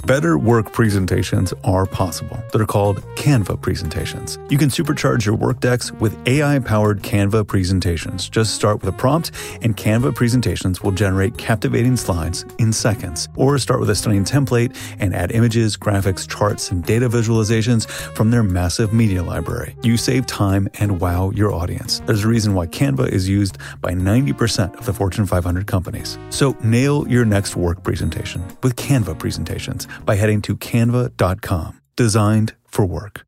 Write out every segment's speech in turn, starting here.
Better work presentations are possible. They're called Canva presentations. You can supercharge your work decks with AI-powered Canva presentations. Just start with a prompt, and Canva presentations will generate captivating slides in seconds. Or start with a stunning template and add images, graphics, charts, and data visualizations from their massive media library. You save time and wow your audience. There's a reason why Canva is used by 90% of the Fortune 500 companies. So nail your next work presentation with Canva presentations by heading to canva.com. Designed for work.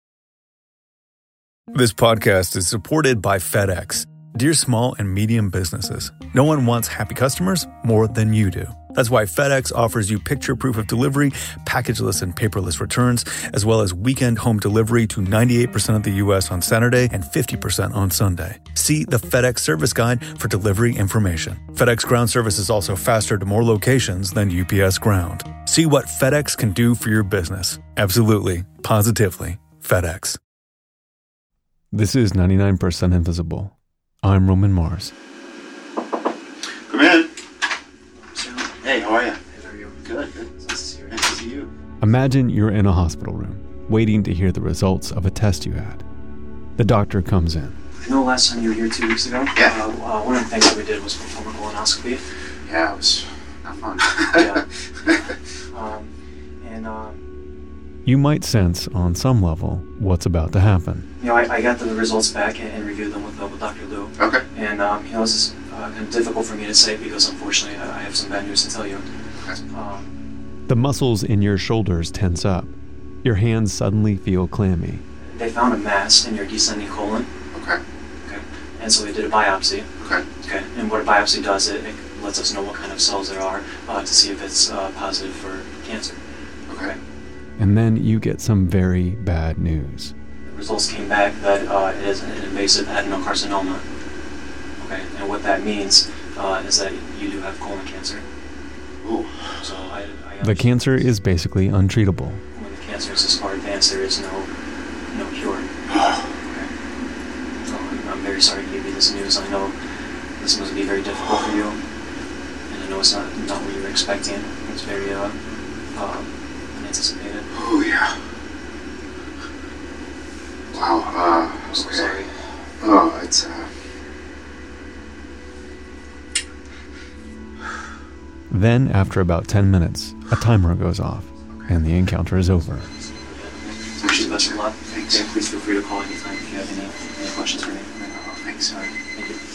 This podcast is supported by FedEx. Dear small and medium businesses, no one wants happy customers more than you do. That's why FedEx offers you picture proof of delivery, packageless and paperless returns, as well as weekend home delivery to 98% of the U.S. on Saturday and 50% on Sunday. See the FedEx service guide for delivery information. FedEx Ground service is also faster to more locations than UPS Ground. See what FedEx can do for your business. Absolutely, positively, FedEx. This is 99% Invisible. I'm Roman Mars. Come in. Hey, how are you? Hey, how are you? Good. Nice to see you. Nice to see you. Imagine you're in a hospital room, waiting to hear the results of a test you had. The doctor comes in. I know last time you were here 2 weeks ago. Yeah. One of the things that we did was perform a colonoscopy. Yeah, it was not fun. Yeah. You might sense, on some level, what's about to happen. I got the results back and reviewed them with Dr. Lou. Okay. And, this is kind of difficult for me to say because, unfortunately, I have some bad news to tell you. The muscles in your shoulders tense up. Your hands suddenly feel clammy. They found a mass in your descending colon. Okay. And so they did a biopsy. Okay. And what a biopsy does, it lets us know what kind of cells there are to see if it's positive for cancer. Okay. And then you get some very bad news. The results came back that it is an invasive adenocarcinoma. Okay, and what that means is that you do have colon cancer. Ooh. So The cancer is basically untreatable. When the cancer is this far advanced, there is no cure. Okay. So I'm very sorry to give you this news. I know this must be very difficult for you, and I know it's not what you were expecting. It's very unanticipated. Oh, yeah. Wow. I'm so Okay. sorry. Oh, it's, Then, after about 10 minutes, a timer goes off, and the encounter is over. Wish you the best of luck. Thanks. Okay, please feel free to call anytime if you have any questions for me. Oh, thanks. All right, thank you.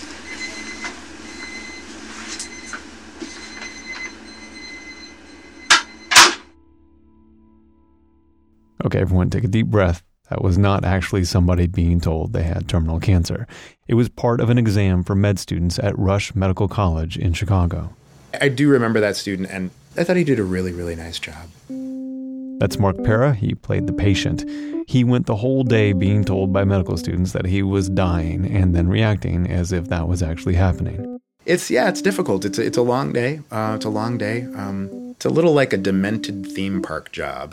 Okay, everyone, take a deep breath. That was not actually somebody being told they had terminal cancer. It was part of an exam for med students at Rush Medical College in Chicago. I do remember that student, and I thought he did a really, really nice job. That's Mark Pera. He played the patient. He went the whole day being told by medical students that he was dying and then reacting as if that was actually happening. It's difficult. It's a long day. It's a long day. It's a little like a demented theme park job.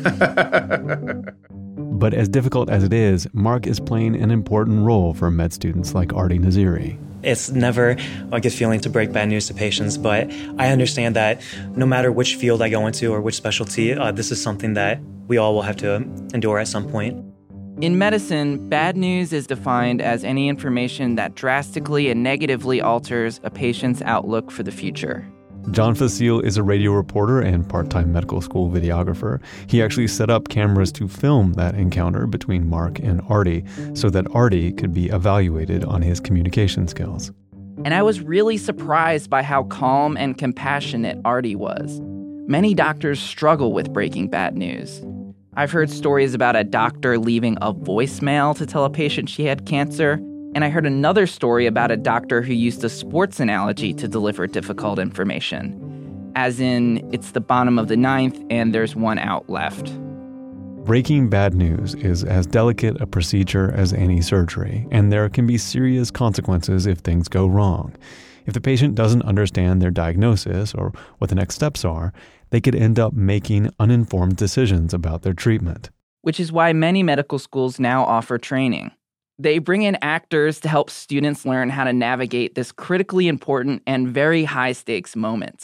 But as difficult as it is, Mark is playing an important role for med students like Artie Naziri. It's never a good feeling to break bad news to patients, but I understand that no matter which field I go into or which specialty, this is something that we all will have to endure at some point. In medicine, bad news is defined as any information that drastically and negatively alters a patient's outlook for the future. John Facile is a radio reporter and part-time medical school videographer. He actually set up cameras to film that encounter between Mark and Artie so that Artie could be evaluated on his communication skills. And I was really surprised by how calm and compassionate Artie was. Many doctors struggle with breaking bad news. I've heard stories about a doctor leaving a voicemail to tell a patient she had cancer. And I heard another story about a doctor who used a sports analogy to deliver difficult information. As in, it's the bottom of the ninth and there's one out left. Breaking bad news is as delicate a procedure as any surgery, and there can be serious consequences if things go wrong. If the patient doesn't understand their diagnosis or what the next steps are, they could end up making uninformed decisions about their treatment. Which is why many medical schools now offer training. They bring in actors to help students learn how to navigate this critically important and very high-stakes moment.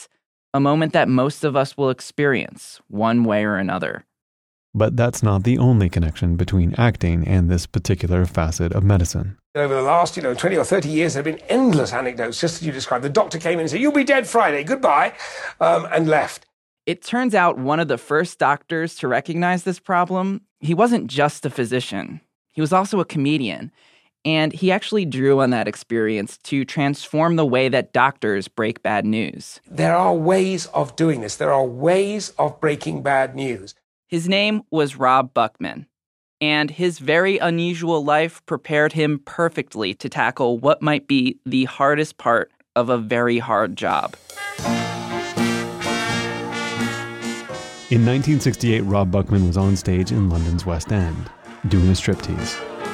a moment that most of us will experience one way or another. But that's not the only connection between acting and this particular facet of medicine. Over the last, 20 or 30 years, there have been endless anecdotes, just as you described. The doctor came in and said, "You'll be dead Friday, goodbye," and left. It turns out one of the first doctors to recognize this problem, he wasn't just a physician. He was also a comedian. And he actually drew on that experience to transform the way that doctors break bad news. There are ways of doing this. There are ways of breaking bad news. His name was Rob Buckman, and his very unusual life prepared him perfectly to tackle what might be the hardest part of a very hard job. In 1968, Rob Buckman was on stage in London's West End, doing a striptease.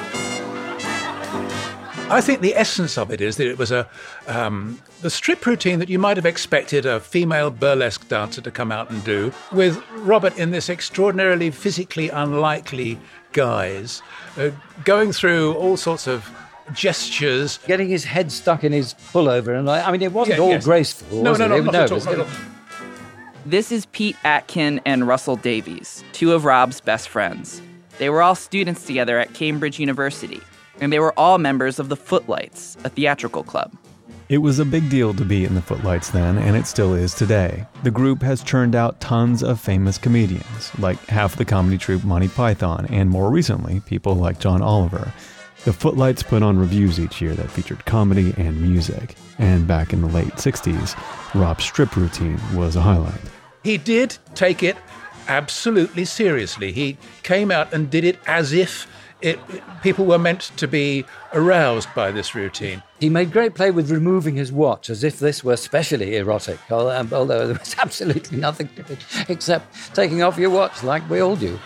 I think the essence of it is that it was the strip routine that you might have expected a female burlesque dancer to come out and do, with Robert in this extraordinarily physically unlikely guise, going through all sorts of gestures. Getting his head stuck in his pullover, and it wasn't graceful, was it? Not at all. This is Pete Atkin and Russell Davies, two of Rob's best friends. They were all students together at Cambridge University, and they were all members of the Footlights, a theatrical club. It was a big deal to be in the Footlights then, and it still is today. The group has churned out tons of famous comedians, like half the comedy troupe Monty Python, and more recently, people like John Oliver. The Footlights put on revues each year that featured comedy and music. And back in the late 60s, Rob's strip routine was a highlight. He did take it absolutely seriously. He came out and did it as if people were meant to be aroused by this routine. He made great play with removing his watch, as if this were specially erotic, although there was absolutely nothing to it except taking off your watch like we all do.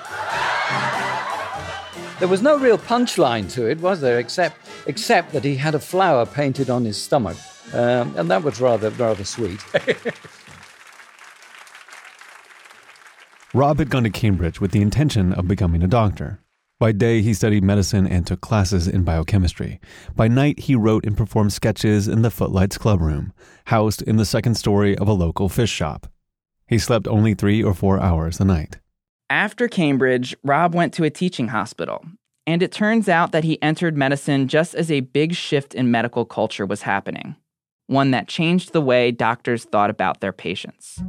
There was no real punchline to it, was there, except that he had a flower painted on his stomach, and that was rather sweet. Rob had gone to Cambridge with the intention of becoming a doctor. By day, he studied medicine and took classes in biochemistry. By night, he wrote and performed sketches in the Footlights Clubroom, housed in the second story of a local fish shop. He slept only 3 or 4 hours a night. After Cambridge, Rob went to a teaching hospital, and it turns out that he entered medicine just as a big shift in medical culture was happening, one that changed the way doctors thought about their patients.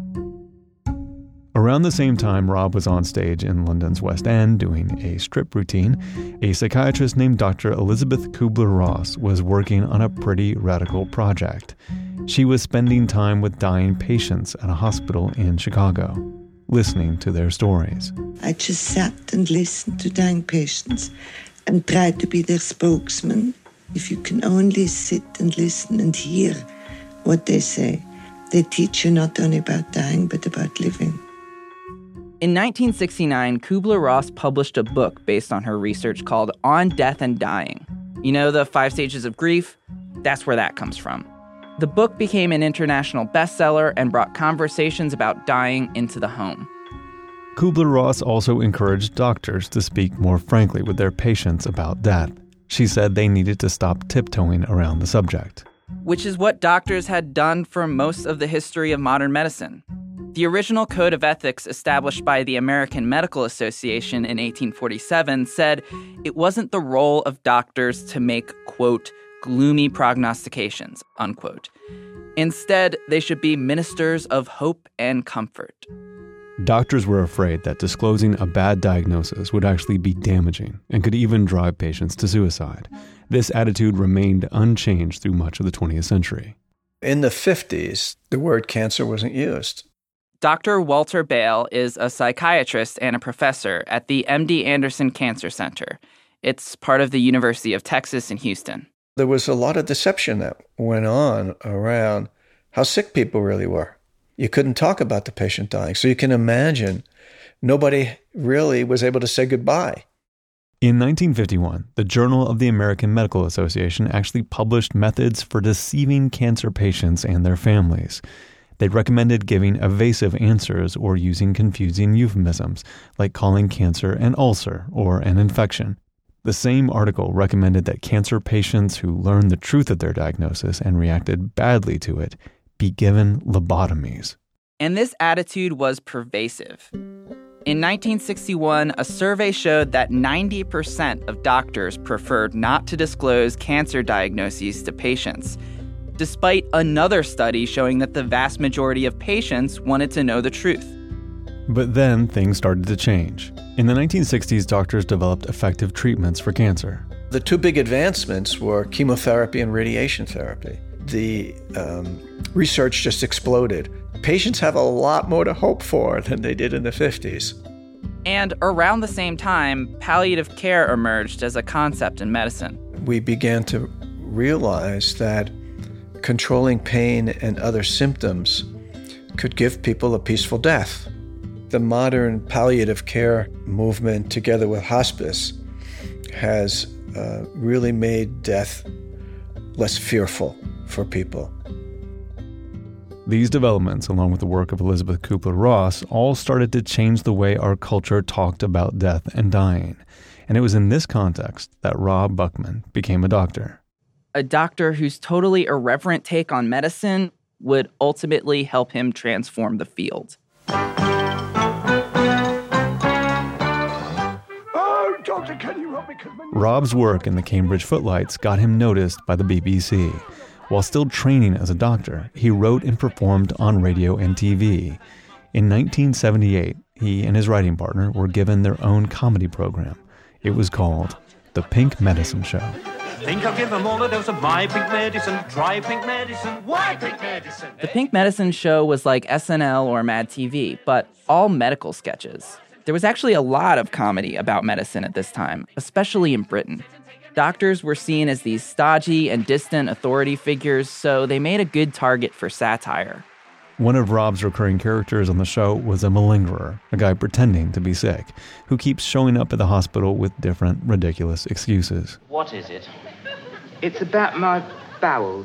Around the same time Rob was on stage in London's West End doing a strip routine, a psychiatrist named Dr. Elizabeth Kubler-Ross was working on a pretty radical project. She was spending time with dying patients at a hospital in Chicago, listening to their stories. I just sat and listened to dying patients and tried to be their spokesman. If you can only sit and listen and hear what they say, they teach you not only about dying, but about living. In 1969, Kubler-Ross published a book based on her research called On Death and Dying. You know, the 5 stages of grief? That's where that comes from. The book became an international bestseller and brought conversations about dying into the home. Kubler-Ross also encouraged doctors to speak more frankly with their patients about death. She said they needed to stop tiptoeing around the subject. Which is what doctors had done for most of the history of modern medicine. The original code of ethics established by the American Medical Association in 1847 said it wasn't the role of doctors to make, quote, gloomy prognostications, unquote. Instead, they should be ministers of hope and comfort. Doctors were afraid that disclosing a bad diagnosis would actually be damaging and could even drive patients to suicide. This attitude remained unchanged through much of the 20th century. In the 50s, the word cancer wasn't used. Dr. Walter Bale is a psychiatrist and a professor at the MD Anderson Cancer Center. It's part of the University of Texas in Houston. There was a lot of deception that went on around how sick people really were. You couldn't talk about the patient dying. So you can imagine nobody really was able to say goodbye. In 1951, the Journal of the American Medical Association actually published methods for deceiving cancer patients and their families. They recommended giving evasive answers or using confusing euphemisms, like calling cancer an ulcer or an infection. The same article recommended that cancer patients who learned the truth of their diagnosis and reacted badly to it be given lobotomies. And this attitude was pervasive. In 1961, a survey showed that 90% of doctors preferred not to disclose cancer diagnoses to patients, despite another study showing that the vast majority of patients wanted to know the truth. But then things started to change. In the 1960s, doctors developed effective treatments for cancer. The two big advancements were chemotherapy and radiation therapy. The research just exploded. Patients have a lot more to hope for than they did in the 50s. And around the same time, palliative care emerged as a concept in medicine. We began to realize that controlling pain and other symptoms could give people a peaceful death. The modern palliative care movement, together with hospice, has really made death less fearful for people. These developments, along with the work of Elizabeth Kubler-Ross, all started to change the way our culture talked about death and dying. And it was in this context that Rob Buckman became a doctor. A doctor whose totally irreverent take on medicine would ultimately help him transform the field. Oh, doctor, can you help me? Rob's work in the Cambridge Footlights got him noticed by the BBC. While still training as a doctor, he wrote and performed on radio and TV. In 1978, he and his writing partner were given their own comedy program. It was called The Pink Medicine Show. Think I'll give them all a dose of my pink medicine, dry pink medicine, why pink medicine? The Pink Medicine Show was like SNL or Mad TV, but all medical sketches. There was actually a lot of comedy about medicine at this time, especially in Britain. Doctors were seen as these stodgy and distant authority figures, so they made a good target for satire. One of Rob's recurring characters on the show was a malingerer, a guy pretending to be sick, who keeps showing up at the hospital with different ridiculous excuses. What is it? It's about my bowels.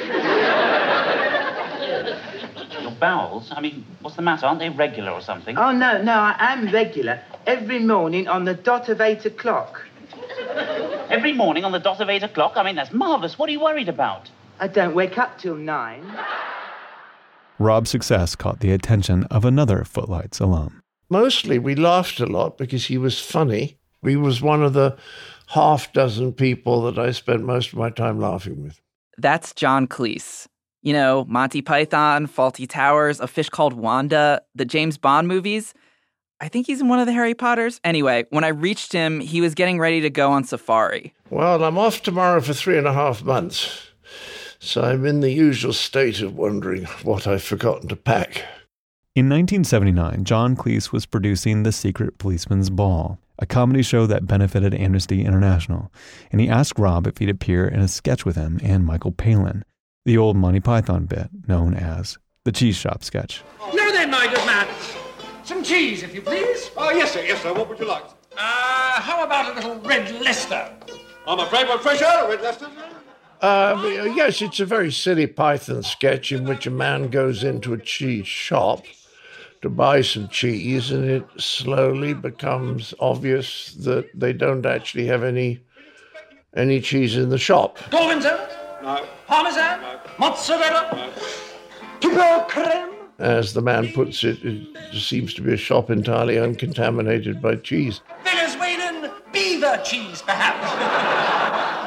Your bowels? I mean, what's the matter? Aren't they regular or something? Oh, no, I am regular. Every morning on the dot of 8 o'clock. Every morning on the dot of 8 o'clock? I mean, that's marvellous. What are you worried about? I don't wake up till 9. Rob's success caught the attention of another Footlights alum. Mostly we laughed a lot because he was funny. He was one of the half-dozen people that I spent most of my time laughing with. That's John Cleese. You know, Monty Python, Fawlty Towers, A Fish Called Wanda, the James Bond movies. I think he's in one of the Harry Potters. Anyway, when I reached him, he was getting ready to go on safari. Well, I'm off tomorrow for 3.5 months. So I'm in the usual state of wondering what I've forgotten to pack. In 1979, John Cleese was producing The Secret Policeman's Ball, a comedy show that benefited Amnesty International, and he asked Rob if he'd appear in a sketch with him and Michael Palin, the old Monty Python bit known as the Cheese Shop sketch. Now then, my good man, some cheese, if you please. Oh, yes, sir. What would you like? How about a little red Leicester? I'm afraid we're fresh out of red Leicester. Yes, it's a very silly Python sketch in which a man goes into a cheese shop to buy some cheese, and it slowly becomes obvious that they don't actually have any cheese in the shop. Gorgonzola? No. Parmesan? No. Mozzarella? No. Tuber creme? As the man puts it, it seems to be a shop entirely uncontaminated by cheese. Venezuelan beaver cheese, perhaps?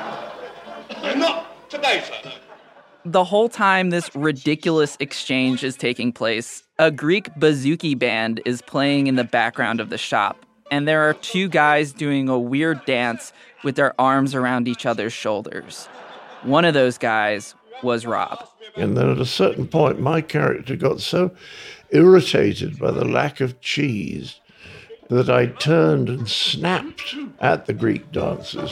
Not today, sir. No. The whole time this ridiculous exchange is taking place, a Greek bouzouki band is playing in the background of the shop, and there are two guys doing a weird dance with their arms around each other's shoulders. One of those guys was Rob. And then at a certain point, my character got so irritated by the lack of cheese that I turned and snapped at the Greek dancers,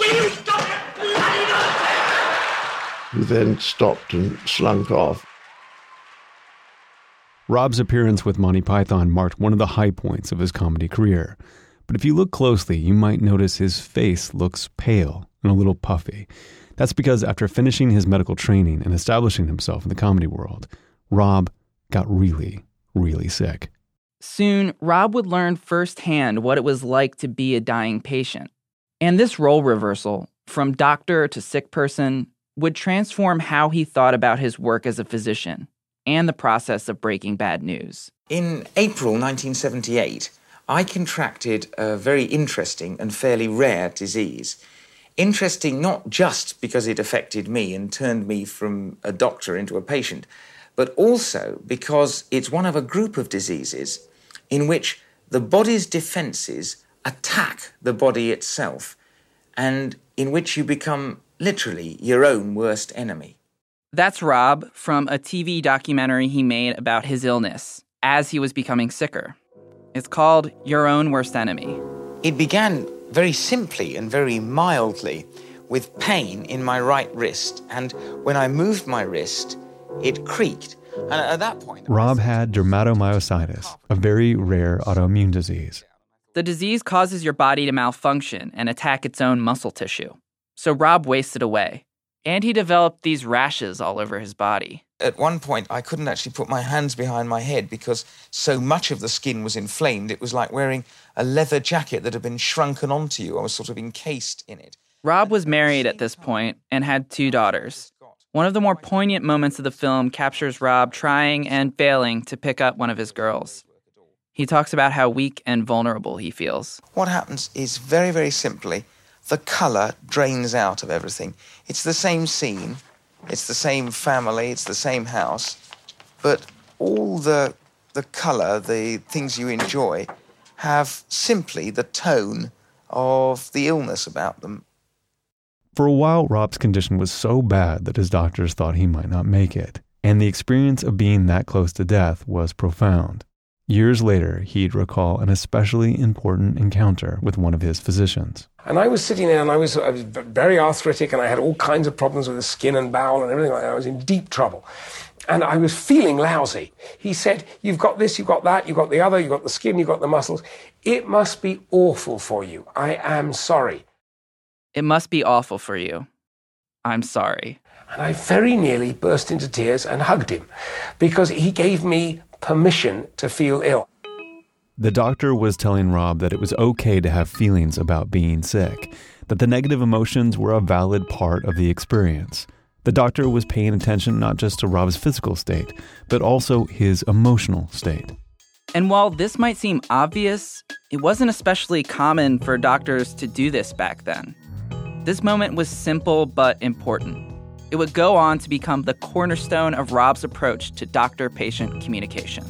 who then stopped and slunk off. Rob's appearance with Monty Python marked one of the high points of his comedy career. But if you look closely, you might notice his face looks pale and a little puffy. That's because after finishing his medical training and establishing himself in the comedy world, Rob got really, really sick. Soon, Rob would learn firsthand what it was like to be a dying patient. And this role reversal, from doctor to sick person, would transform how he thought about his work as a physician and the process of breaking bad news. In April 1978, I contracted a very interesting and fairly rare disease. Interesting not just because it affected me and turned me from a doctor into a patient, but also because it's one of a group of diseases in which the body's defenses attack the body itself, and in which you become literally your own worst enemy. That's Rob from a TV documentary he made about his illness as he was becoming sicker. It's called Your Own Worst Enemy. It began very simply and very mildly with pain in my right wrist, and when I moved my wrist, it creaked. And at that point, Rob had dermatomyositis, a very rare autoimmune disease. The disease causes your body to malfunction and attack its own muscle tissue. So Rob wasted away, and he developed these rashes all over his body. At one point, I couldn't actually put my hands behind my head because so much of the skin was inflamed. It was like wearing a leather jacket that had been shrunken onto you. I was sort of encased in it. Rob was married at this point and had 2 daughters. One of the more poignant moments of the film captures Rob trying and failing to pick up one of his girls. He talks about how weak and vulnerable he feels. What happens is very, very simply, the colour drains out of everything. It's the same scene, it's the same family, it's the same house, but all the colour, the things you enjoy, have simply the tone of the illness about them. For a while, Rob's condition was so bad that his doctors thought he might not make it, and the experience of being that close to death was profound. Years later, he'd recall an especially important encounter with one of his physicians. And I was sitting there and I was very arthritic and I had all kinds of problems with the skin and bowel and everything like that. I was in deep trouble. And I was feeling lousy. He said, you've got this, you've got that, you've got the other, you've got the skin, you've got the muscles. It must be awful for you. I am sorry. It must be awful for you. I'm sorry. And I very nearly burst into tears and hugged him because he gave me permission to feel ill. The doctor was telling Rob that it was okay to have feelings about being sick, that the negative emotions were a valid part of the experience. The doctor was paying attention not just to Rob's physical state, but also his emotional state. And while this might seem obvious, it wasn't especially common for doctors to do this back then. This moment was simple but important. It would go on to become the cornerstone of Rob's approach to doctor-patient communication.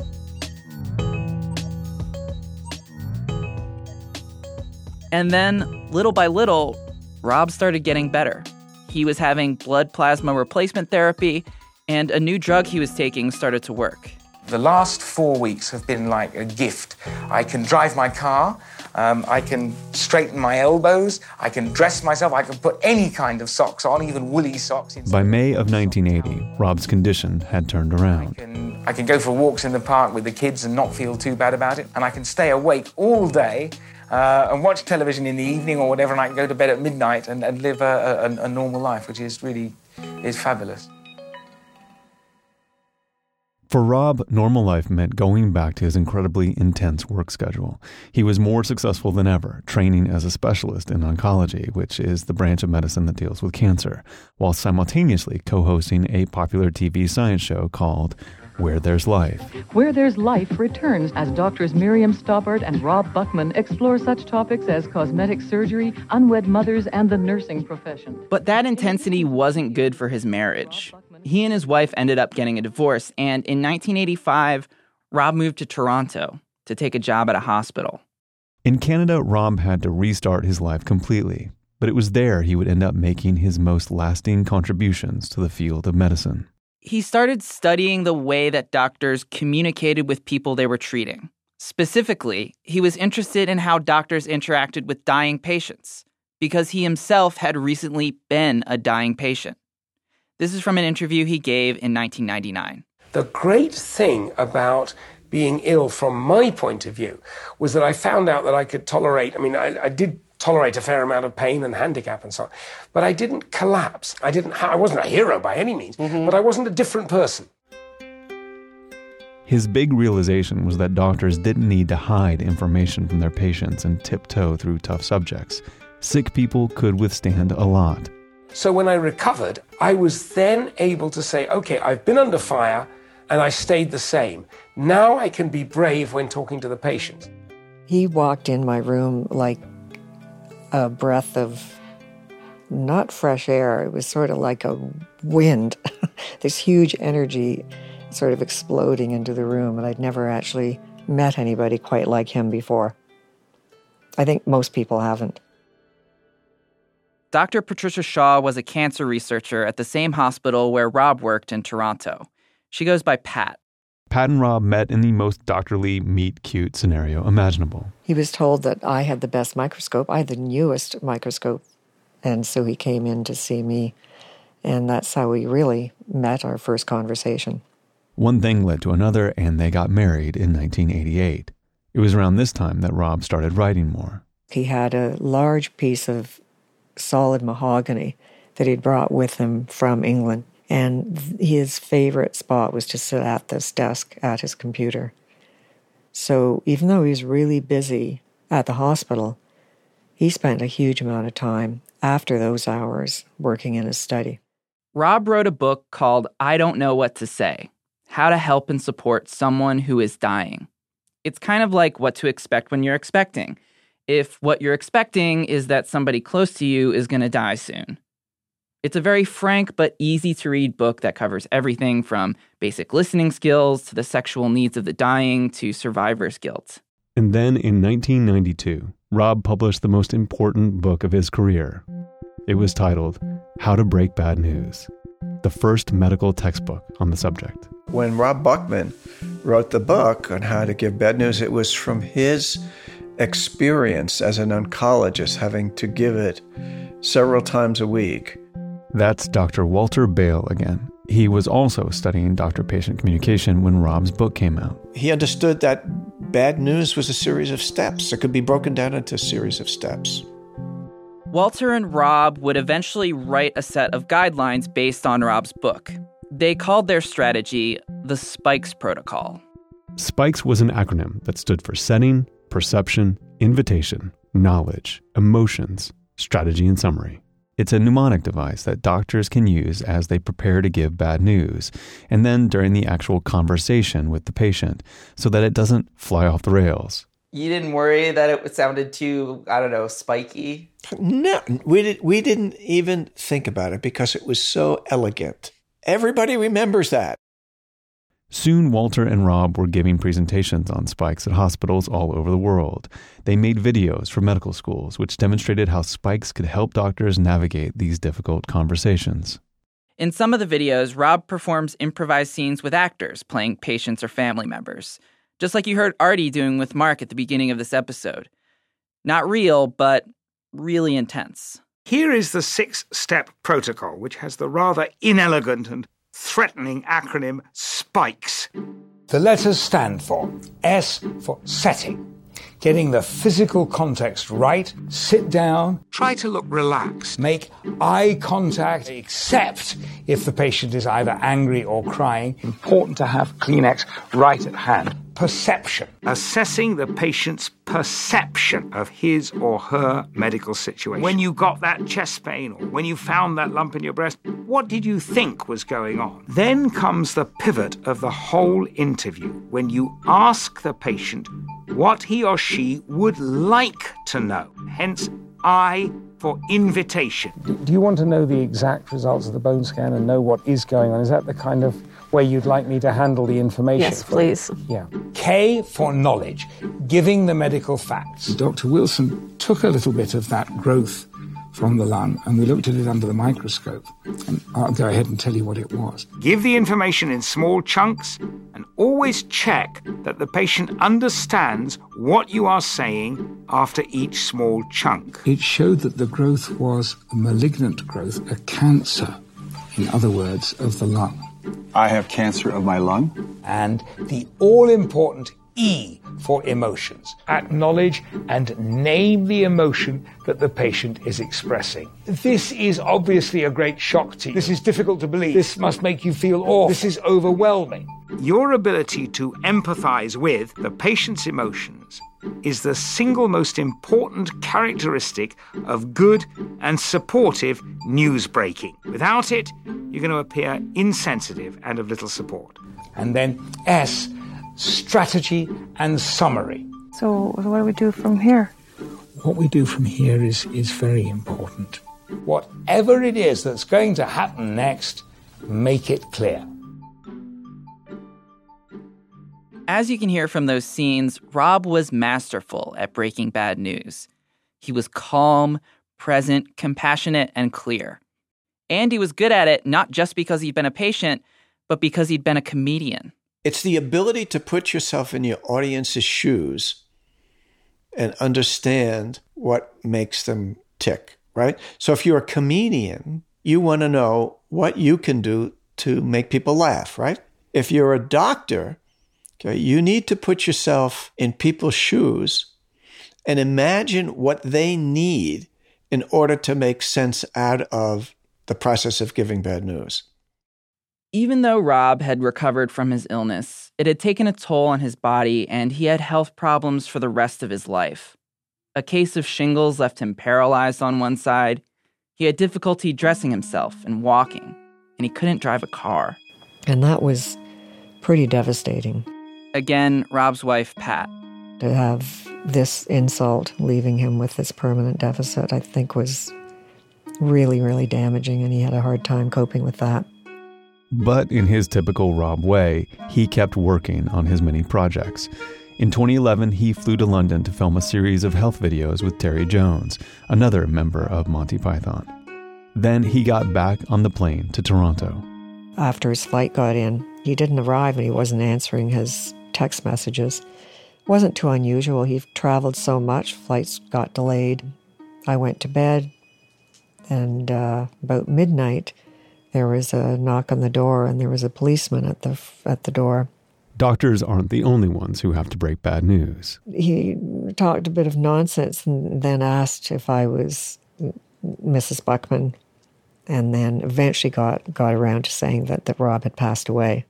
And then, little by little, Rob started getting better. He was having blood plasma replacement therapy, and a new drug he was taking started to work. The last 4 weeks have been like a gift. I can drive my car, I can straighten my elbows, I can dress myself, I can put any kind of socks on, even woolly socks. By May of 1980, Rob's condition had turned around. I can go for walks in the park with the kids and not feel too bad about it. And I can stay awake all day and watch television in the evening or whatever, and I can go to bed at midnight and live a normal life, which is really fabulous. For Rob, normal life meant going back to his incredibly intense work schedule. He was more successful than ever, training as a specialist in oncology, which is the branch of medicine that deals with cancer, while simultaneously co-hosting a popular TV science show called Where There's Life. Where There's Life returns as doctors Miriam Stoppard and Rob Buckman explore such topics as cosmetic surgery, unwed mothers, and the nursing profession. But that intensity wasn't good for his marriage. He and his wife ended up getting a divorce, and in 1985, Rob moved to Toronto to take a job at a hospital. In Canada, Rob had to restart his life completely, but it was there he would end up making his most lasting contributions to the field of medicine. He started studying the way that doctors communicated with people they were treating. Specifically, he was interested in how doctors interacted with dying patients, because he himself had recently been a dying patient. This is from an interview he gave in 1999. The great thing about being ill from my point of view was that I found out that I could tolerate, I did tolerate a fair amount of pain and handicap and so on, but I didn't collapse. I wasn't a hero by any means, but I wasn't a different person. His big realization was that doctors didn't need to hide information from their patients and tiptoe through tough subjects. Sick people could withstand a lot. So when I recovered, I was then able to say, okay, I've been under fire, and I stayed the same. Now I can be brave when talking to the patient. He walked in my room like a breath of, not fresh air, it was sort of like a wind, this huge energy sort of exploding into the room, and I'd never actually met anybody quite like him before. I think most people haven't. Dr. Patricia Shaw was a cancer researcher at the same hospital where Rob worked in Toronto. She goes by Pat. Pat and Rob met in the most doctorly meet-cute scenario imaginable. He was told that I had the best microscope. I had the newest microscope. And so he came in to see me. And that's how we really met, our first conversation. One thing led to another, and they got married in 1988. It was around this time that Rob started writing more. He had a large piece of solid mahogany that he'd brought with him from England. And his favorite spot was to sit at this desk at his computer. So even though he was really busy at the hospital, he spent a huge amount of time after those hours working in his study. Rob wrote a book called I Don't Know What to Say: How to Help and Support Someone Who is Dying. It's kind of like what to expect when you're expecting. If what you're expecting is that somebody close to you is going to die soon. It's a very frank but easy-to-read book that covers everything from basic listening skills to the sexual needs of the dying to survivor's guilt. And then in 1992, Rob published the most important book of his career. It was titled How to Break Bad News, the first medical textbook on the subject. When Rob Buckman wrote the book on how to give bad news, it was from his experience as an oncologist, having to give it several times a week. That's Dr. Walter Bale again. He was also studying doctor-patient communication when Rob's book came out. He understood that bad news was a series of steps. It could be broken down into a series of steps. Walter and Rob would eventually write a set of guidelines based on Rob's book. They called their strategy the SPIKES protocol. SPIKES was an acronym that stood for setting, perception, invitation, knowledge, emotions, strategy, and summary. It's a mnemonic device that doctors can use as they prepare to give bad news, and then during the actual conversation with the patient, so that it doesn't fly off the rails. You didn't worry that it sounded too, spiky? No, we didn't even think about it because it was so elegant. Everybody remembers that. Soon, Walter and Rob were giving presentations on SPIKES at hospitals all over the world. They made videos for medical schools, which demonstrated how SPIKES could help doctors navigate these difficult conversations. In some of the videos, Rob performs improvised scenes with actors playing patients or family members, just like you heard Artie doing with Mark at the beginning of this episode. Not real, but really intense. Here is the 6-step protocol, which has the rather inelegant and threatening acronym SPIKES. The letters stand for S for setting, getting the physical context right, sit down, try to look relaxed, make eye contact, except if the patient is either angry or crying. Important to have Kleenex right at hand. Perception. Assessing the patient's perception of his or her medical situation. When you got that chest pain or when you found that lump in your breast, what did you think was going on? Then comes the pivot of the whole interview, when you ask the patient what he or she would like to know. Hence, I for invitation. Do you want to know the exact results of the bone scan and know what is going on? Is that the kind of way you'd like me to handle the information? Yes, please. Yeah. K for knowledge, giving the medical facts. Dr. Wilson took a little bit of that growth from the lung and we looked at it under the microscope. And I'll go ahead and tell you what it was. Give the information in small chunks and always check that the patient understands what you are saying after each small chunk. It showed that the growth was a malignant growth, a cancer, in other words, of the lung. I have cancer of my lung. And the all-important E for emotions. Acknowledge and name the emotion that the patient is expressing. This is obviously a great shock to you. This is difficult to believe. This must make you feel awful. This is overwhelming. Your ability to empathize with the patient's emotions is the single most important characteristic of good and supportive news breaking. Without it, you're going to appear insensitive and of little support. And then S, strategy and summary. So what do we do from here? What we do from here is very important. Whatever it is that's going to happen next, make it clear. As you can hear from those scenes, Rob was masterful at breaking bad news. He was calm, present, compassionate, and clear. And he was good at it not just because he'd been a patient, but because he'd been a comedian. It's the ability to put yourself in your audience's shoes and understand what makes them tick, right? So if you're a comedian, you want to know what you can do to make people laugh, right? If you're a doctor, okay, you need to put yourself in people's shoes and imagine what they need in order to make sense out of the process of giving bad news. Even though Rob had recovered from his illness, it had taken a toll on his body and he had health problems for the rest of his life. A case of shingles left him paralyzed on one side. He had difficulty dressing himself and walking, and he couldn't drive a car. And that was pretty devastating. Again, Rob's wife, Pat. To have this insult leaving him with this permanent deficit, I think was really, really damaging, and he had a hard time coping with that. But in his typical Rob way, he kept working on his many projects. In 2011, he flew to London to film a series of health videos with Terry Jones, another member of Monty Python. Then he got back on the plane to Toronto. After his flight got in, he didn't arrive and he wasn't answering his text messages. It wasn't too unusual. He traveled so much, flights got delayed. I went to bed, and about midnight, there was a knock on the door, and there was a policeman at the door. Doctors aren't the only ones who have to break bad news. He talked a bit of nonsense and then asked if I was Mrs. Buckman, and then eventually got around to saying that Rob had passed away.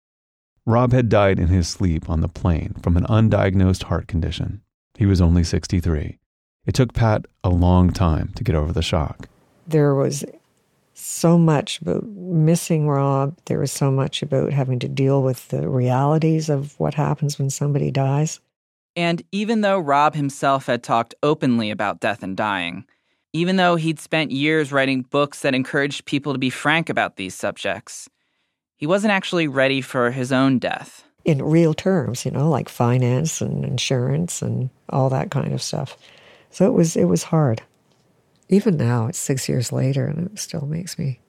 Rob had died in his sleep on the plane from an undiagnosed heart condition. He was only 63. It took Pat a long time to get over the shock. There was so much about missing Rob. There was so much about having to deal with the realities of what happens when somebody dies. And even though Rob himself had talked openly about death and dying, even though he'd spent years writing books that encouraged people to be frank about these subjects, he wasn't actually ready for his own death. In real terms, like finance and insurance and all that kind of stuff. So it was hard. Even now, it's 6 years later, and it still makes me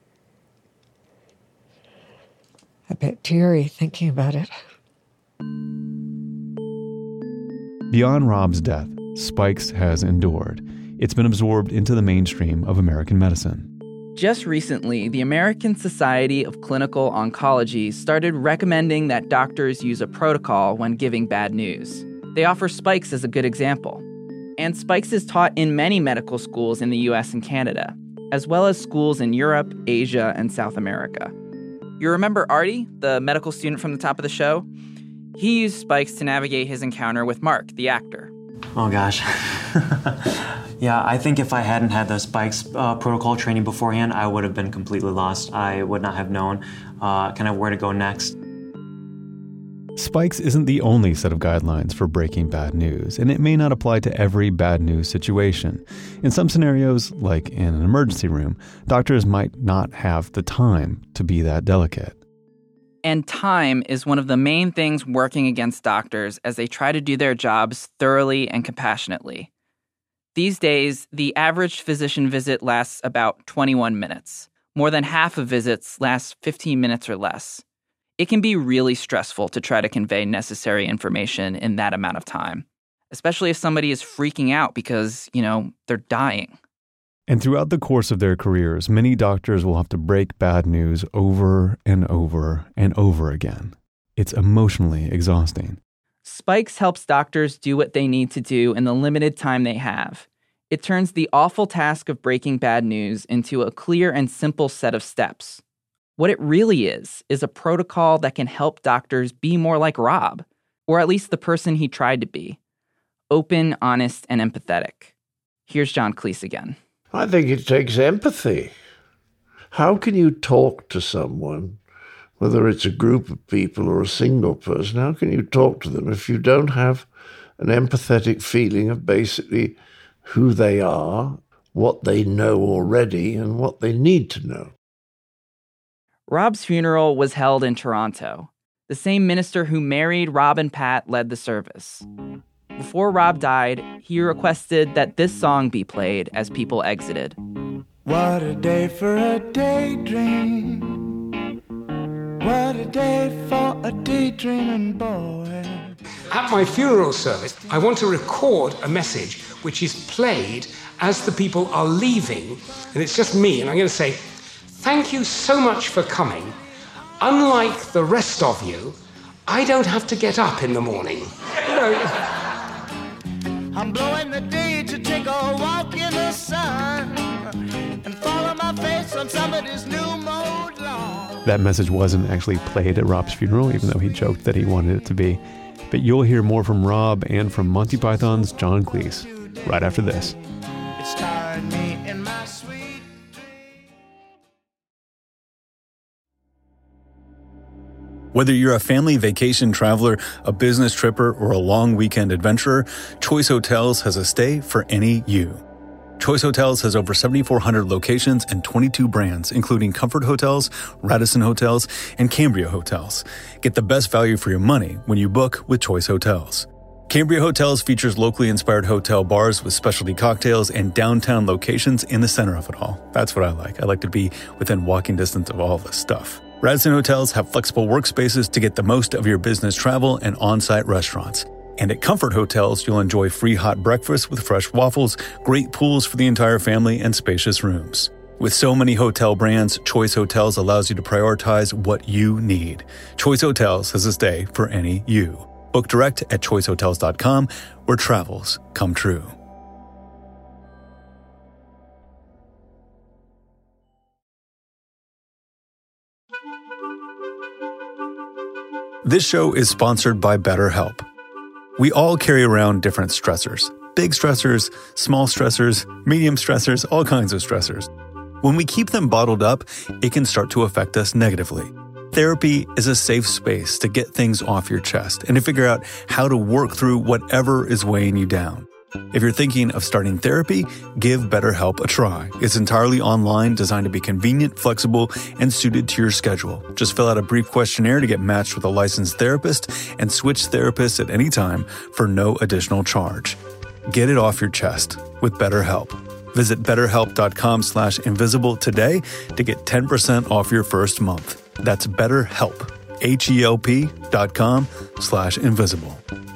a bit teary thinking about it. Beyond Rob's death, Spikes has endured. It's been absorbed into the mainstream of American medicine. Just recently, the American Society of Clinical Oncology started recommending that doctors use a protocol when giving bad news. They offer Spikes as a good example. And Spikes is taught in many medical schools in the US and Canada, as well as schools in Europe, Asia, and South America. You remember Artie, the medical student from the top of the show? He used Spikes to navigate his encounter with Mark, the actor. Oh gosh. Yeah, I think if I hadn't had the Spikes protocol training beforehand, I would have been completely lost. I would not have known kind of where to go next. Spikes isn't the only set of guidelines for breaking bad news, and it may not apply to every bad news situation. In some scenarios, like in an emergency room, doctors might not have the time to be that delicate. And time is one of the main things working against doctors as they try to do their jobs thoroughly and compassionately. These days, the average physician visit lasts about 21 minutes. More than half of visits last 15 minutes or less. It can be really stressful to try to convey necessary information in that amount of time, especially if somebody is freaking out because, they're dying. And throughout the course of their careers, many doctors will have to break bad news over and over and over again. It's emotionally exhausting. Spikes helps doctors do what they need to do in the limited time they have. It turns the awful task of breaking bad news into a clear and simple set of steps. What it really is a protocol that can help doctors be more like Rob, or at least the person he tried to be. Open, honest, and empathetic. Here's John Cleese again. I think it takes empathy. How can you talk to someone whether it's a group of people or a single person, how can you talk to them if you don't have an empathetic feeling of basically who they are, what they know already, and what they need to know? Rob's funeral was held in Toronto. The same minister who married Rob and Pat led the service. Before Rob died, he requested that this song be played as people exited. What a day for a daydream. What a day for a daydreaming boy. At my funeral service, I want to record a message which is played as the people are leaving, and it's just me, and I'm going to say, thank you so much for coming. Unlike the rest of you, I don't have to get up in the morning. You know, I'm blowing the day to take a walk in the sun and follow my face on somebody's new mode lawn. That message wasn't actually played at Rob's funeral, even though he joked that he wanted it to be. But you'll hear more from Rob and from Monty Python's John Cleese right after this. It's tiring me in my sweet. Whether you're a family vacation traveler, a business tripper, or a long weekend adventurer, Choice Hotels has a stay for any you. Choice Hotels has over 7,400 locations and 22 brands, including Comfort Hotels, Radisson Hotels, and Cambria Hotels. Get the best value for your money when you book with Choice Hotels. Cambria Hotels features locally inspired hotel bars with specialty cocktails and downtown locations in the center of it all. That's what I like. I like to be within walking distance of all this stuff. Radisson Hotels have flexible workspaces to get the most of your business travel and on-site restaurants. And at Comfort Hotels, you'll enjoy free hot breakfast with fresh waffles, great pools for the entire family, and spacious rooms. With so many hotel brands, Choice Hotels allows you to prioritize what you need. Choice Hotels has a stay for any you. Book direct at choicehotels.com, where travels come true. This show is sponsored by BetterHelp. We all carry around different stressors. Big stressors, small stressors, medium stressors, all kinds of stressors. When we keep them bottled up, it can start to affect us negatively. Therapy is a safe space to get things off your chest and to figure out how to work through whatever is weighing you down. If you're thinking of starting therapy, give BetterHelp a try. It's entirely online, designed to be convenient, flexible, and suited to your schedule. Just fill out a brief questionnaire to get matched with a licensed therapist and switch therapists at any time for no additional charge. Get it off your chest with BetterHelp. Visit BetterHelp.com/invisible today to get 10% off your first month. That's BetterHelp, HELP.com/invisible.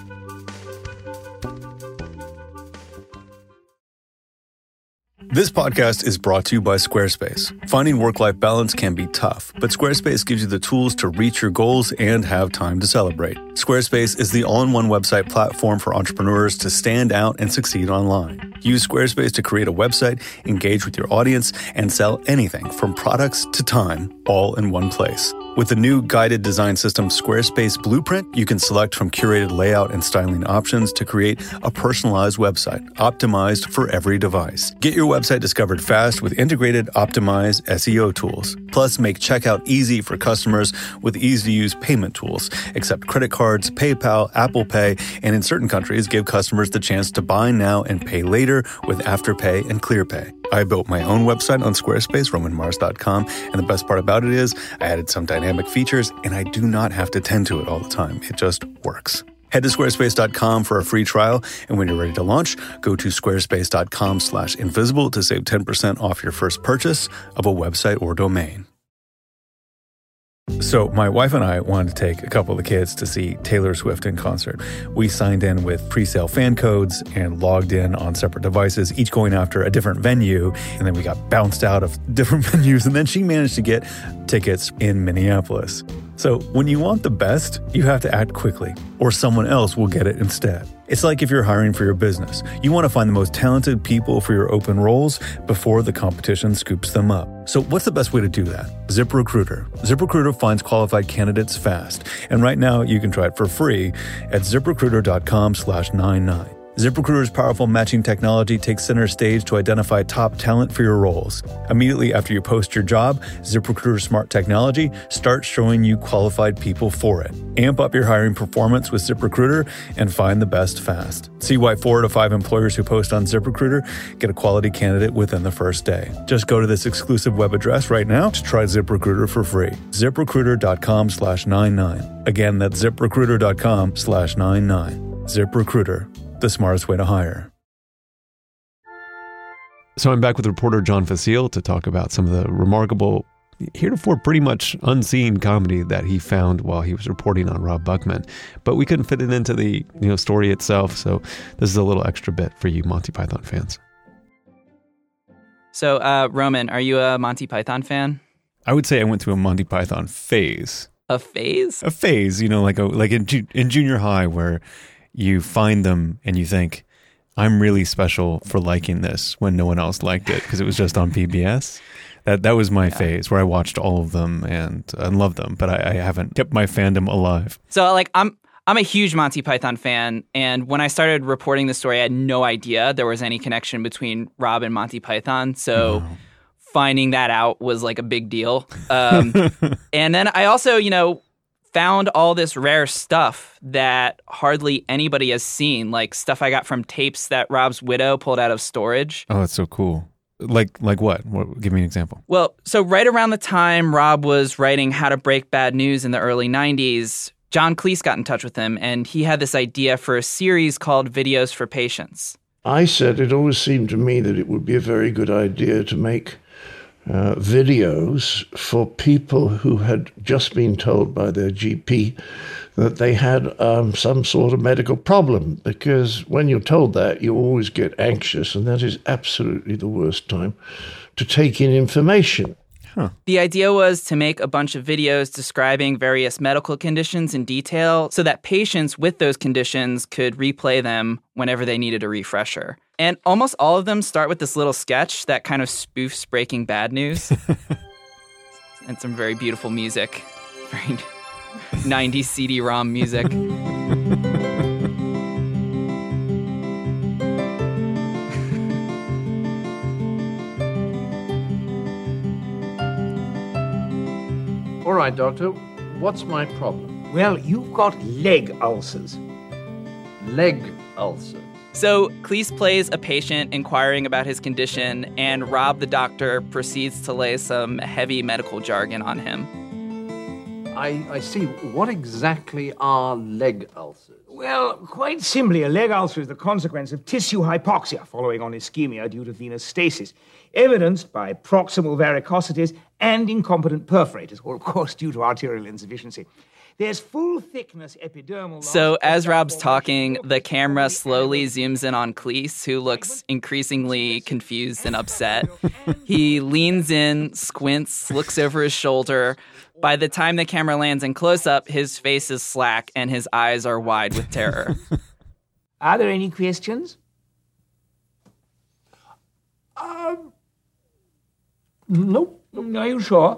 This podcast is brought to you by Squarespace. Finding work-life balance can be tough, but Squarespace gives you the tools to reach your goals and have time to celebrate. Squarespace is the all-in-one website platform for entrepreneurs to stand out and succeed online. Use Squarespace to create a website, engage with your audience, and sell anything from products to time, all in one place. With the new guided design system Squarespace Blueprint, you can select from curated layout and styling options to create a personalized website, optimized for every device. Get your website discovered fast with integrated, optimized SEO tools. Plus, make checkout easy for customers with easy-to-use payment tools. Accept credit cards, PayPal, Apple Pay, and in certain countries, give customers the chance to buy now and pay later with Afterpay and ClearPay. I built my own website on Squarespace, RomanMars.com, and the best part about it is I added some dynamic features, and I do not have to tend to it all the time. It just works. Head to squarespace.com for a free trial, and when you're ready to launch, go to squarespace.com/invisible to save 10% off your first purchase of a website or domain. So my wife and I wanted to take a couple of the kids to see Taylor Swift in concert. We signed in with pre-sale fan codes and logged in on separate devices, each going after a different venue. And then we got bounced out of different venues. And then she managed to get tickets in Minneapolis. So when you want the best, you have to act quickly, or someone else will get it instead. It's like if you're hiring for your business. You want to find the most talented people for your open roles before the competition scoops them up. So what's the best way to do that? ZipRecruiter. ZipRecruiter finds qualified candidates fast. And right now you can try it for free at ZipRecruiter.com/99. ZipRecruiter's powerful matching technology takes center stage to identify top talent for your roles. Immediately after you post your job, ZipRecruiter's smart technology starts showing you qualified people for it. Amp up your hiring performance with ZipRecruiter and find the best fast. See why 4 out of 5 employers who post on ZipRecruiter get a quality candidate within the first day. Just go to this exclusive web address right now to try ZipRecruiter for free. ZipRecruiter.com/99. Again, that's ZipRecruiter.com/99. ZipRecruiter, the smartest way to hire. So I'm back with reporter John Facile to talk about some of the remarkable, heretofore pretty much unseen comedy that he found while he was reporting on Rob Buckman. But we couldn't fit it into the story itself, so this is a little extra bit for you Monty Python fans. So, Roman, are you a Monty Python fan? I would say I went through a Monty Python phase. A phase? A phase, like in junior high where you find them and you think, I'm really special for liking this when no one else liked it because it was just on PBS. That was my phase where I watched all of them and loved them, but I haven't kept my fandom alive. So I'm a huge Monty Python fan, and when I started reporting the story, I had no idea there was any connection between Rob and Monty Python. So finding that out was like a big deal. And then I also, found all this rare stuff that hardly anybody has seen, like stuff I got from tapes that Rob's widow pulled out of storage. Oh, that's so cool. Like what? Give me an example. Well, so right around the time Rob was writing How to Break Bad News in the early 90s, John Cleese got in touch with him, and he had this idea for a series called Videos for Patients. I said it always seemed to me that it would be a very good idea to make videos for people who had just been told by their GP that they had some sort of medical problem, because when you're told that, you always get anxious, and that is absolutely the worst time to take in information. The idea was to make a bunch of videos describing various medical conditions in detail so that patients with those conditions could replay them whenever they needed a refresher. And almost all of them start with this little sketch that kind of spoofs Breaking Bad News. And some very beautiful music. Very 90s CD-ROM music. All right, doctor, what's my problem? Well, you've got leg ulcers. Leg ulcers? So Cleese plays a patient inquiring about his condition, and Rob, the doctor, proceeds to lay some heavy medical jargon on him. I see. What exactly are leg ulcers? Well, quite simply, a leg ulcer is the consequence of tissue hypoxia following on ischemia due to venous stasis, evidenced by proximal varicosities and incompetent perforators, or of course due to arterial insufficiency. There's full thickness epidermal loss. So as Rob's talking, the camera slowly zooms in on Cleese, who looks increasingly confused and upset. He leans in, squints, looks over his shoulder. By the time the camera lands in close-up, his face is slack and his eyes are wide with terror. Are there any questions? Nope. Are you sure?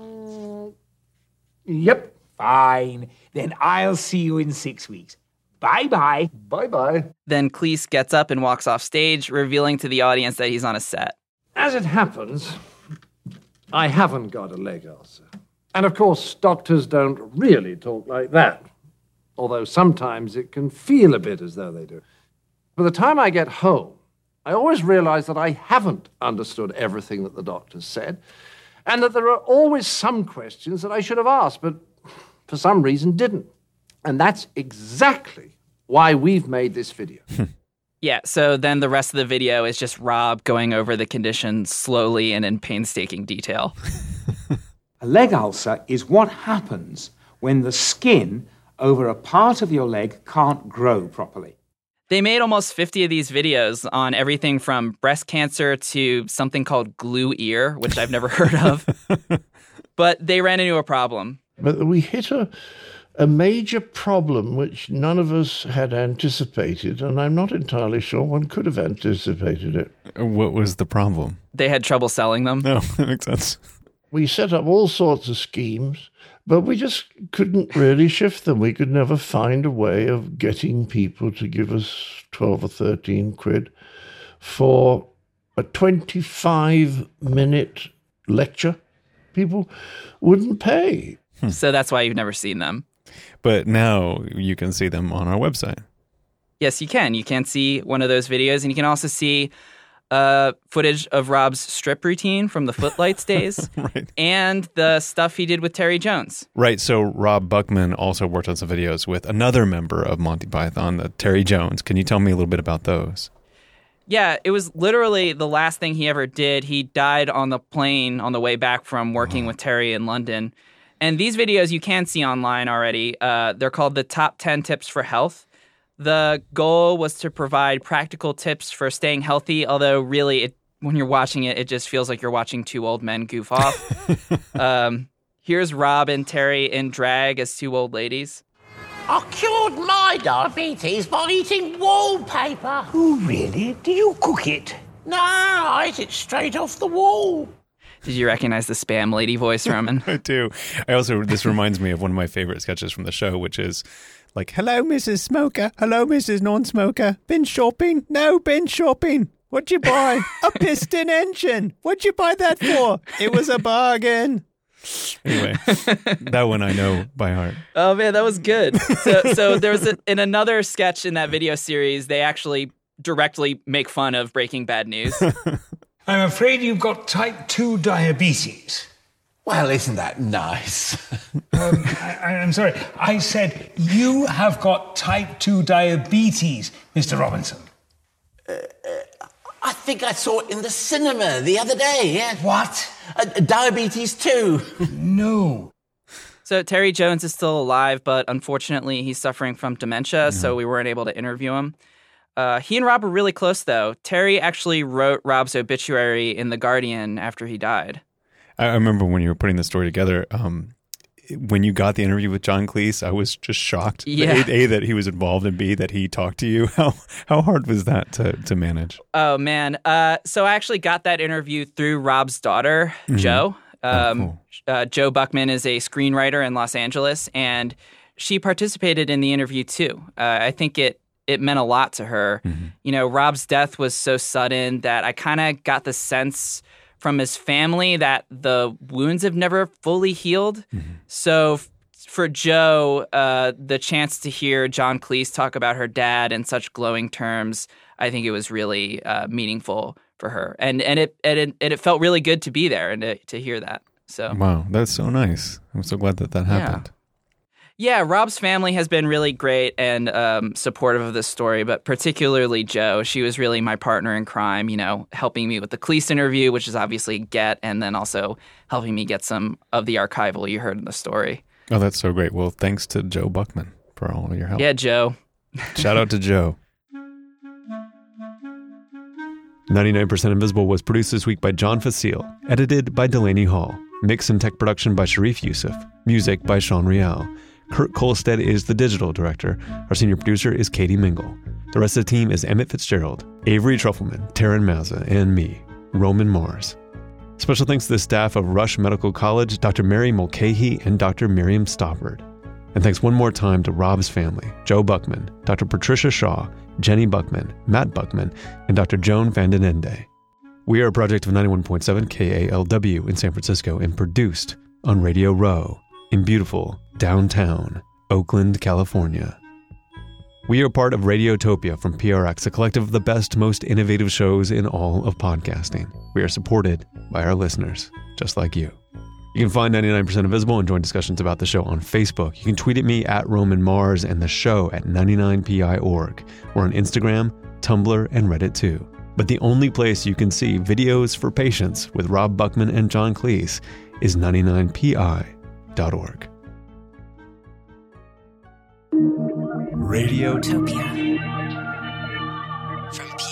Yep. Fine. Then I'll see you in 6 weeks. Bye-bye. Bye-bye. Then Cleese gets up and walks off stage, revealing to the audience that he's on a set. As it happens, I haven't got a leg ulcer. And of course, doctors don't really talk like that, although sometimes it can feel a bit as though they do. By the time I get home, I always realize that I haven't understood everything that the doctor said, and that there are always some questions that I should have asked, but for some reason didn't. And that's exactly why we've made this video. Yeah, so then the rest of the video is just Rob going over the condition slowly and in painstaking detail. A leg ulcer is what happens when the skin over a part of your leg can't grow properly. They made almost 50 of these videos on everything from breast cancer to something called glue ear, which I've never heard of. But they ran into a problem. But we hit a major problem which none of us had anticipated, and I'm not entirely sure one could have anticipated it. What was the problem? They had trouble selling them. No, that makes sense. We set up all sorts of schemes, But we just couldn't really shift them. We could never find a way of getting people to give us 12 or 13 quid for a 25-minute lecture. People wouldn't pay. So that's why you've never seen them. But now you can see them on our website. Yes, you can. You can see one of those videos, and you can also see footage of Rob's strip routine from the Footlights days, Right. and the stuff he did with Terry Jones. Right. So Rob Buckman also worked on some videos with another member of Monty Python, Terry Jones. Can you tell me a little bit about those? Yeah, it was literally the last thing he ever did. He died on the plane on the way back from working with Terry in London. And these videos you can see online already. They're called the Top 10 Tips for Health. The goal was to provide practical tips for staying healthy, although really, when you're watching it, it just feels like you're watching two old men goof off. Here's Rob and Terry in drag as two old ladies. I cured my diabetes by eating wallpaper. Oh, really? Did you cook it? No, I ate it straight off the wall. Did you recognize the spam lady voice, Roman? I do. This reminds me of one of my favorite sketches from the show, which is like, hello, Mrs. Smoker. Hello, Mrs. Non-Smoker. Been shopping? No, been shopping. What'd you buy? A piston engine. What'd you buy that for? It was a bargain. Anyway, that one I know by heart. Oh, man, that was good. So there was in another sketch in that video series, they actually directly make fun of Breaking Bad News. I'm afraid you've got type 2 diabetes. Well, isn't that nice? I'm sorry. I said you have got type 2 diabetes, Mr. Robinson. I think I saw it in the cinema the other day, yeah? What? Diabetes 2. No. So Terry Jones is still alive, but unfortunately he's suffering from dementia, so we weren't able to interview him. He and Rob were really close, though. Terry actually wrote Rob's obituary in The Guardian after he died. I remember when you were putting the story together, when you got the interview with John Cleese, I was just shocked. Yeah. A, that he was involved, and B, that he talked to you. How hard was that to manage? Oh, man. So I actually got that interview through Rob's daughter, Jo. Cool. Jo Buckman is a screenwriter in Los Angeles, and she participated in the interview, too. I think it meant a lot to her. Mm-hmm. You know, Rob's death was so sudden that I kind of got the sense from his family that the wounds have never fully healed. Mm-hmm. So for Jo, the chance to hear John Cleese talk about her dad in such glowing terms, I think it was really meaningful for her. And it felt really good to be there and to hear that. So wow, that's so nice. I'm so glad that happened. Yeah, Rob's family has been really great and supportive of this story, but particularly Jo. She was really my partner in crime, you know, helping me with the Cleese interview, which is obviously get, and then also helping me get some of the archival you heard in the story. Oh, that's so great. Well, thanks to Jo Buckman for all of your help. Yeah, Jo. Shout out to Jo. 99% Invisible was produced this week by John Facile, edited by Delaney Hall, mix and tech production by Sharif Youssef, music by Sean Rial. Kurt Kolstad is the digital director. Our senior producer is Katie Mingle. The rest of the team is Emmett Fitzgerald, Avery Trufelman, Taryn Mazza, and me, Roman Mars. Special thanks to the staff of Rush Medical College, Dr. Mary Mulcahy, and Dr. Miriam Stoppard. And thanks one more time to Rob's family, Jo Buckman, Dr. Patricia Shaw, Jenny Buckman, Matt Buckman, and Dr. Joan Van Den Ende. We are a project of 91.7 KALW in San Francisco and produced on Radio Row in beautiful downtown Oakland, California. We are part of Radiotopia from PRX, a collective of the best, most innovative shows in all of podcasting. We are supported by our listeners, just like you. You can find 99% Invisible and join discussions about the show on Facebook. You can tweet at me at Roman Mars and the show at 99pi.org. We're on Instagram, Tumblr, and Reddit too. But the only place you can see videos for patients with Rob Buckman and John Cleese is 99pi.org. Radiotopia from